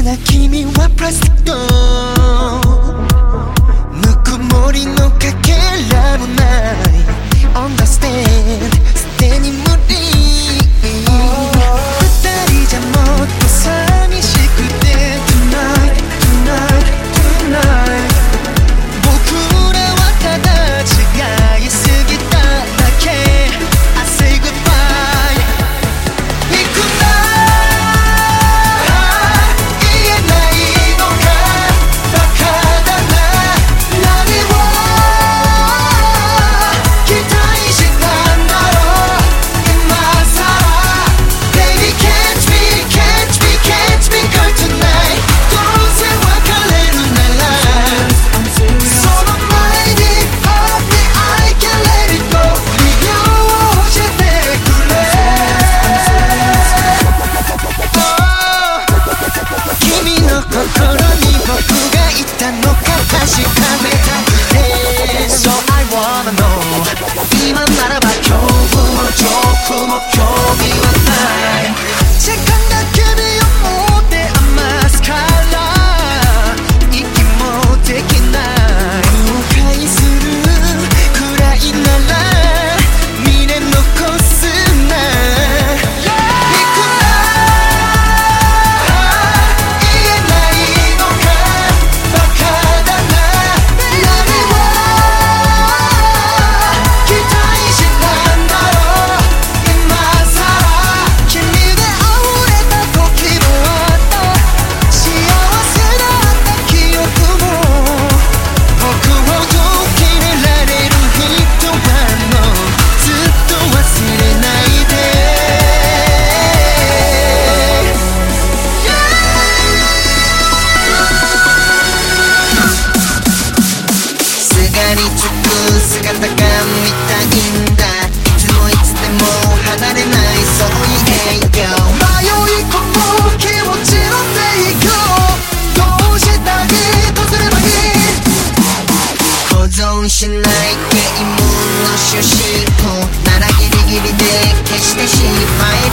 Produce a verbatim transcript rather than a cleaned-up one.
な君はプラスチック、ぬくもりのかけらもない Understand すでに無理、二人じゃもっと寂しくて Tonight, tonight, tonight 僕らはただ違いすぎただけ I say goodbye 行くんだ今ならば恐怖も恐怖も興味はない時間だけで思って余すから息もできない後悔するくらいなら未練残すな行くんだ言えないのかバカだな姿が見たいんだいつもいつでも離れないそう言えよ迷い込む気持ちの制御どうしたらどうすればいい保存しないゲームの趣旨ならギリギリで消してしまえ